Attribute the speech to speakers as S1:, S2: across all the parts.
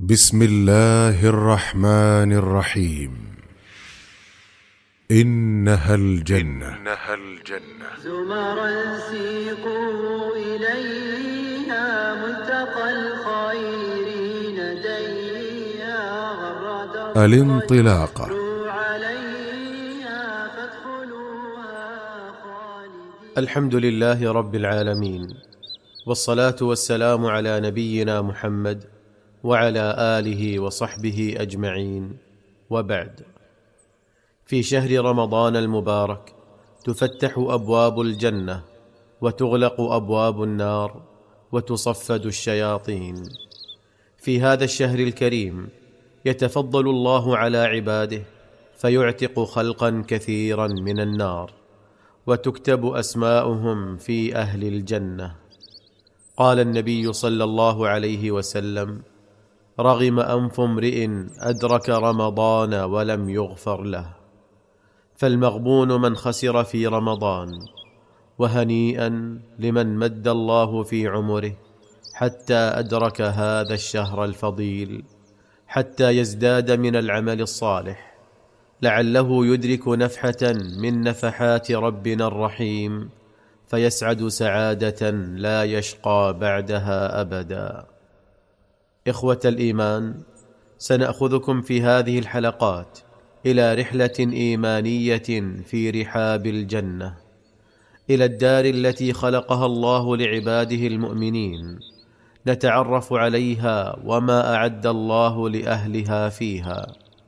S1: بسم الله الرحمن الرحيم. إنها الجنة
S2: زمرا سيقوا إليها ملتقى الخير نديها غرد
S1: الانطلاقة.
S2: عليها فادخلوها خالدين.
S3: الحمد لله رب العالمين، والصلاة والسلام على نبينا محمد وعلى آله وصحبه أجمعين، وبعد. في شهر رمضان المبارك تفتح أبواب الجنة وتغلق أبواب النار وتصفد الشياطين. في هذا الشهر الكريم يتفضل الله على عباده فيعتق خلقا كثيرا من النار، وتكتب أسماؤهم في أهل الجنة. قال النبي صلى الله عليه وسلم: رغم أنف امرئ أدرك رمضان ولم يغفر له. فالمغبون من خسر في رمضان، وهنيئا لمن مد الله في عمره حتى أدرك هذا الشهر الفضيل، حتى يزداد من العمل الصالح، لعله يدرك نفحة من نفحات ربنا الرحيم فيسعد سعادة لا يشقى بعدها أبدا. إخوة الإيمان، سنأخذكم في هذه الحلقات إلى رحلة إيمانية في رحاب الجنة، إلى الدار التي خلقها الله لعباده المؤمنين، نتعرف عليها وما أعد الله لأهلها فيها،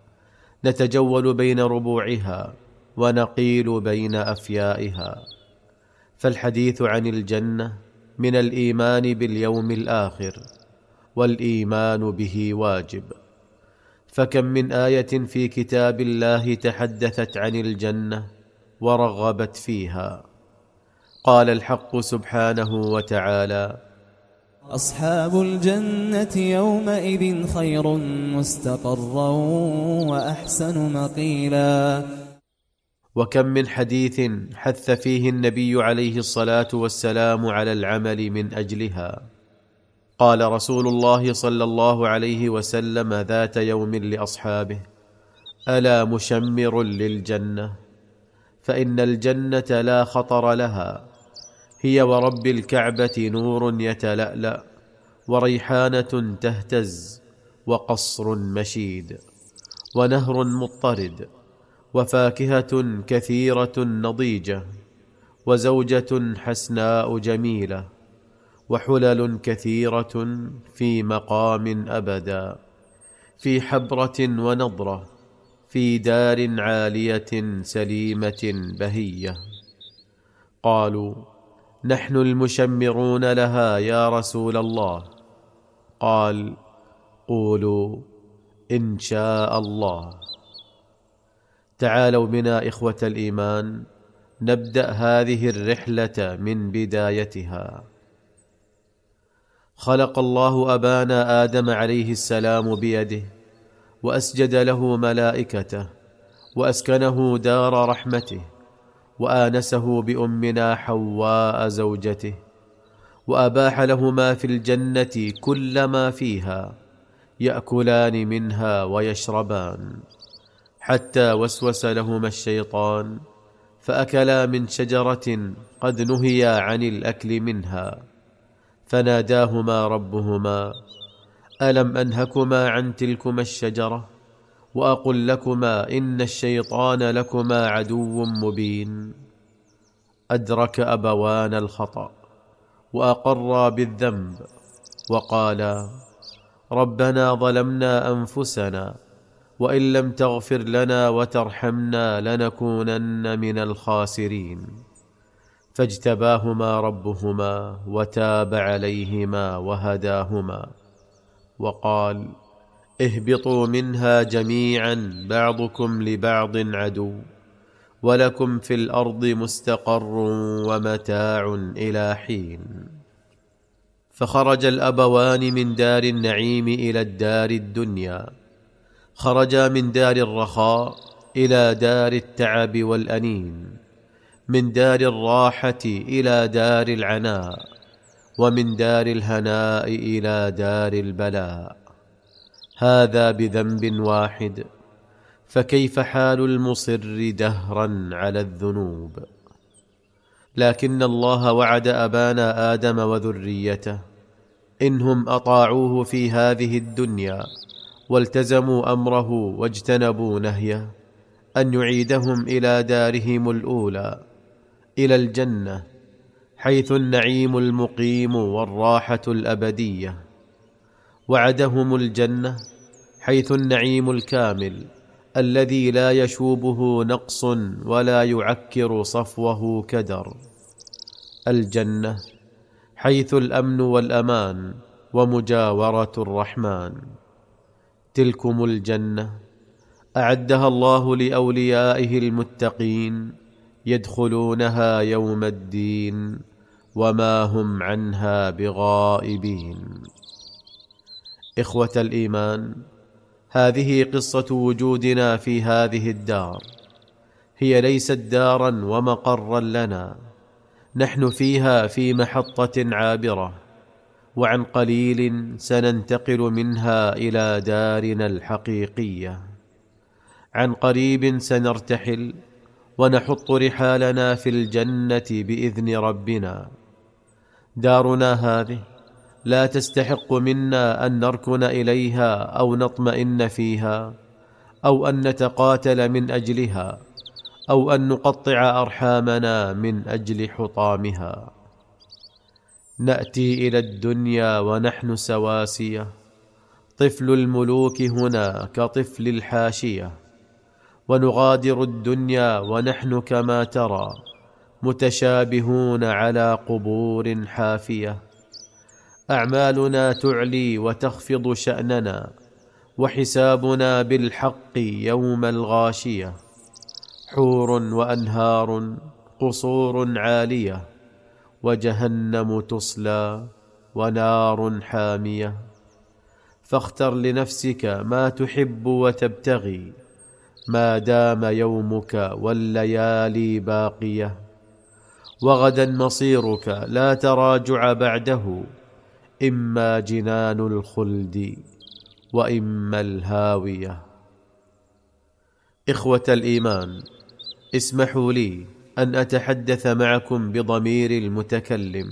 S3: نتجول بين ربوعها ونقيل بين أفيائها. فالحديث عن الجنة من الإيمان باليوم الآخر، والإيمان به واجب. فكم من آية في كتاب الله تحدثت عن الجنة ورغبت فيها. قال الحق سبحانه وتعالى:
S4: أصحاب الجنة يومئذ خير مستقرا وأحسن مقيلا.
S3: وكم من حديث حث فيه النبي عليه الصلاة والسلام على العمل من أجلها. قال رسول الله صلى الله عليه وسلم ذات يوم لأصحابه: ألا مشمر للجنة؟ فإن الجنة لا خطر لها، هي ورب الكعبة نور يتلألأ، وريحانة تهتز، وقصر مشيد، ونهر مضطرد، وفاكهة كثيرة نضيجة، وزوجة حسناء جميلة، وحلل كثيرة في مقام أبدا، في حبرة ونضرة، في دار عالية سليمة بهية. قالوا: نحن المشمرون لها يا رسول الله. قال: قولوا إن شاء الله. تعالوا بنا إخوة الإيمان نبدأ هذه الرحلة من بدايتها. خلق الله أبانا آدم عليه السلام بيده، وأسجد له ملائكته، وأسكنه دار رحمته، وآنسه بأمنا حواء زوجته، وأباح لهما في الجنة كل ما فيها، يأكلان منها ويشربان، حتى وسوس لهما الشيطان فأكلا من شجرة قد نهيا عن الأكل منها، فناداهما ربهما: ألم أنهكما عن تلكما الشجرة وأقل لكما إن الشيطان لكما عدو مبين؟ أدرك أبوان الخطأ وأقرا بالذنب، وقالا: ربنا ظلمنا أنفسنا، وإن لم تغفر لنا وترحمنا لنكونن من الخاسرين. فاجتباهما ربهما وتاب عليهما وهداهما، وقال: اهبطوا منها جميعا بعضكم لبعض عدو، ولكم في الأرض مستقر ومتاع إلى حين. فخرج الأبوان من دار النعيم إلى الدار الدنيا، خرجا من دار الرخاء إلى دار التعب والأنين، من دار الراحة إلى دار العناء، ومن دار الهناء إلى دار البلاء. هذا بذنب واحد، فكيف حال المصر دهرا على الذنوب؟ لكن الله وعد أبانا آدم وذريته إنهم أطاعوه في هذه الدنيا والتزموا أمره واجتنبوا نهيه أن يعيدهم إلى دارهم الأولى، إلى الجنة، حيث النعيم المقيم والراحة الأبدية. وعدهم الجنة حيث النعيم الكامل الذي لا يشوبه نقص ولا يعكر صفوه كدر. الجنة حيث الأمن والأمان ومجاورة الرحمن. تلكم الجنة أعدها الله لأوليائه المتقين يدخلونها يوم الدين وما هم عنها بغائبين. إخوة الإيمان، هذه قصة وجودنا في هذه الدار. هي ليست دارا ومقرا لنا، نحن فيها في محطة عابرة، وعن قليل سننتقل منها إلى دارنا الحقيقية. عن قريب سنرتحل ونحط رحالنا في الجنة بإذن ربنا. دارنا هذه لا تستحق منا أن نركن إليها أو نطمئن فيها، أو أن نتقاتل من أجلها، أو أن نقطع أرحامنا من أجل حطامها. نأتي إلى الدنيا ونحن سواسية، طفل الملوك هنا كطفل الحاشية، ونغادر الدنيا ونحن كما ترى متشابهون على قبور حافية. أعمالنا تعلي وتخفض شأننا، وحسابنا بالحق يوم الغاشية. حور وأنهار، قصور عالية، وجهنم تصلى، ونار حامية. فاختر لنفسك ما تحب وتبتغي، ما دام يومك والليالي باقية. وغدا مصيرك لا تراجع بعده، إما جنان الخلد وإما الهاوية. إخوة الإيمان، اسمحوا لي أن أتحدث معكم بضمير المتكلم.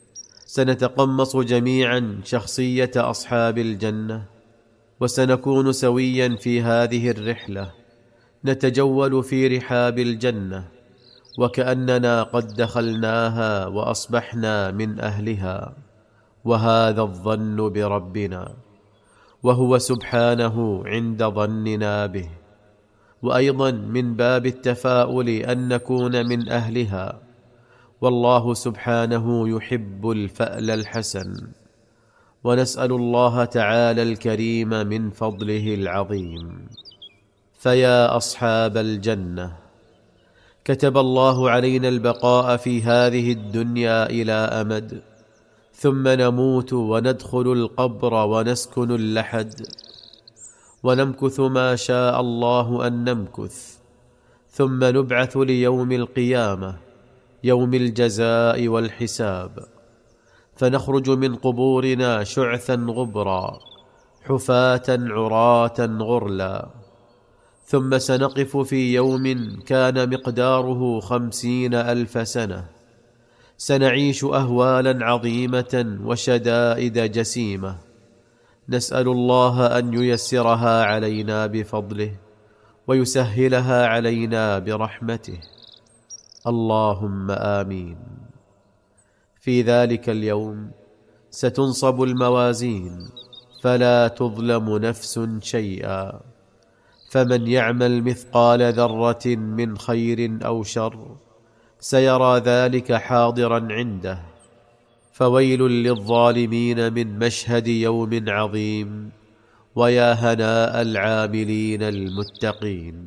S3: سنتقمص جميعا شخصية أصحاب الجنة، وسنكون سويا في هذه الرحلة، نتجول في رحاب الجنة وكأننا قد دخلناها وأصبحنا من أهلها. وهذا الظن بربنا، وهو سبحانه عند ظننا به. وأيضا من باب التفاؤل أن نكون من أهلها، والله سبحانه يحب الفأل الحسن. ونسأل الله تعالى الكريم من فضله العظيم. فيا أصحاب الجنة، كتب الله علينا البقاء في هذه الدنيا إلى أمد، ثم نموت وندخل القبر ونسكن اللحد، ونمكث ما شاء الله أن نمكث، ثم نبعث ليوم القيامة، يوم الجزاء والحساب. فنخرج من قبورنا شعثا غبرا، حفاة عراة غرلا. ثم سنقف في يوم كان مقداره 50,000 سنة، سنعيش أهوالا عظيمة وشدائد جسيمة، نسأل الله أن ييسرها علينا بفضله ويسهلها علينا برحمته، اللهم آمين. في ذلك اليوم ستنصب الموازين، فلا تظلم نفس شيئا، فمن يعمل مثقال ذرة من خير أو شر سيرى ذلك حاضرا عنده. فويل للظالمين من مشهد يوم عظيم، ويا هناء العاملين المتقين.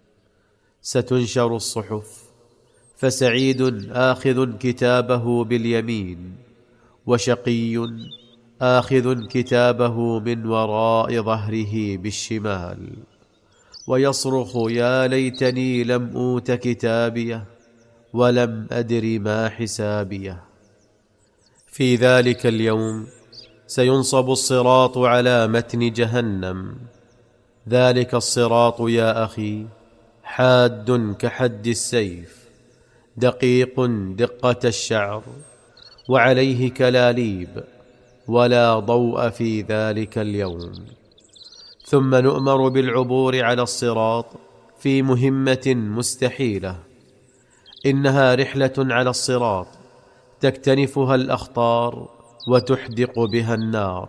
S3: ستنشر الصحف، فسعيد آخذ كتابه باليمين، وشقي آخذ كتابه من وراء ظهره بالشمال، ويصرخ يا ليتني لم أوت كتابيه ولم أدر ما حسابيه. في ذلك اليوم سينصب الصراط على متن جهنم. ذلك الصراط يا أخي حاد كحد السيف، دقيق دقة الشعر، وعليه كلاليب، ولا ضوء في ذلك اليوم. ثم نؤمر بالعبور على الصراط في مهمة مستحيلة. إنها رحلة على الصراط تكتنفها الأخطار وتحدق بها النار،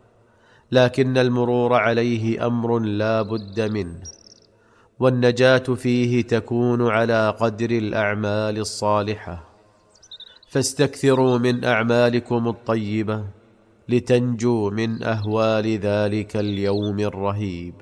S3: لكن المرور عليه أمر لا بد منه، والنجاة فيه تكون على قدر الأعمال الصالحة. فاستكثروا من أعمالكم الطيبة لتنجوا من أهوال ذلك اليوم الرهيب.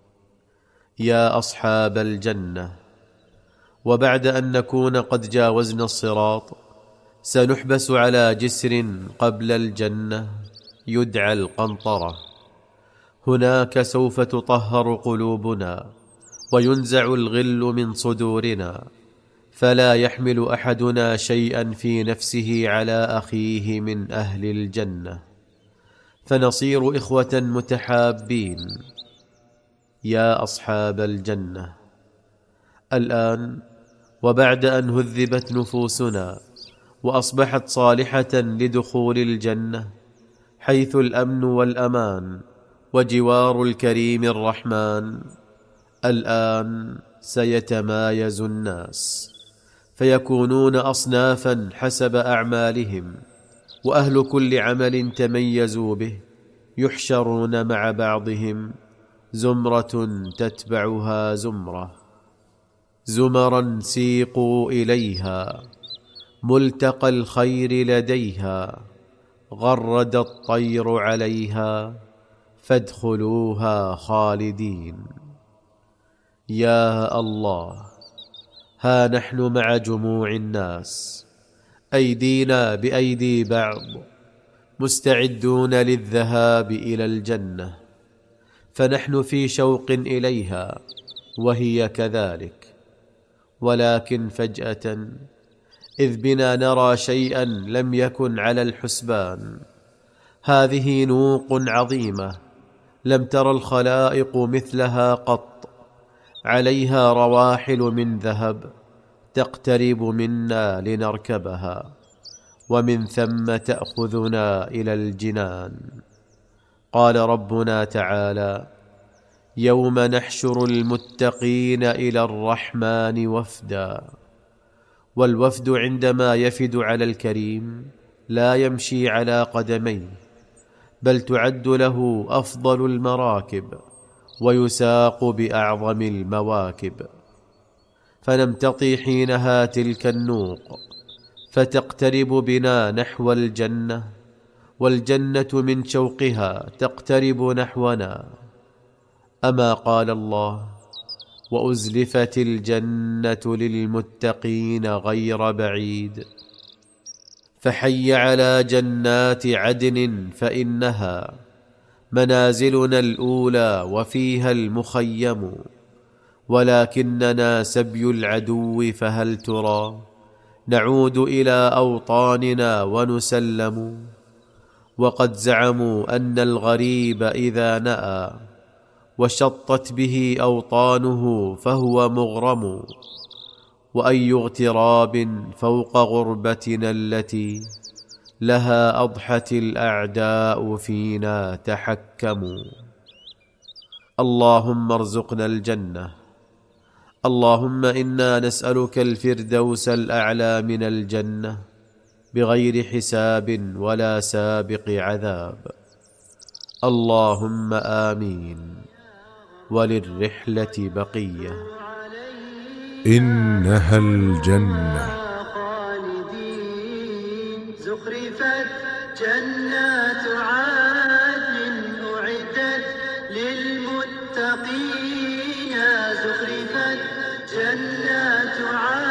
S3: يا أصحاب الجنة، وبعد أن نكون قد جاوزنا الصراط سنحبس على جسر قبل الجنة يدعى القنطرة. هناك سوف تطهر قلوبنا وينزع الغل من صدورنا، فلا يحمل أحدنا شيئا في نفسه على أخيه من أهل الجنة، فنصير إخوة متحابين. يا أصحاب الجنة، الآن وبعد أن هذبت نفوسنا وأصبحت صالحة لدخول الجنة، حيث الأمن والأمان وجوار الكريم الرحمن، الآن سيتمايز الناس فيكونون أصنافا حسب أعمالهم، وأهل كل عمل تميزوا به يحشرون مع بعضهم زمرة تتبعها زمرة. زمرا سيقوا إليها، ملتقى الخير لديها، غرد الطير عليها، فادخلوها خالدين. يا الله، ها نحن مع جموع الناس، أيدينا بأيدي بعض، مستعدون للذهاب إلى الجنة، فنحن في شوق إليها وهي كذلك. ولكن فجأة إذ بنا نرى شيئا لم يكن على الحسبان. هذه نوق عظيمة لم تر الخلائق مثلها قط، عليها رواحل من ذهب تقترب منا لنركبها، ومن ثم تأخذنا إلى الجنان. قال ربنا تعالى: يوم نحشر المتقين إلى الرحمن وفدا. والوفد عندما يفد على الكريم لا يمشي على قدميه، بل تعد له أفضل المراكب ويساق بأعظم المواكب. فنمتطي حينها تلك النوق فتقترب بنا نحو الجنة، والجنة من شوقها تقترب نحونا. أما قال الله: وأزلفت الجنة للمتقين غير بعيد. فحي على جنات عدن، فإنها منازلنا الأولى وفيها المخيم، ولكننا سبي العدو، فهل ترى نعود إلى أوطاننا ونسلم. وقد زعموا أن الغريب إذا نأى وشطت به أوطانه فهو مغرم، وأي اغتراب فوق غربتنا التي لها أضحت الأعداء فينا تحكموا. اللهم ارزقنا الجنة. اللهم إنا نسألك الفردوس الأعلى من الجنة بغير حساب ولا سابق عذاب. اللهم آمين. وللرحلة بقية.
S1: إنها الجنة.
S2: خالدين. زخرفت جنات عدن أعدت للمتقين. زخرفت جنات عدن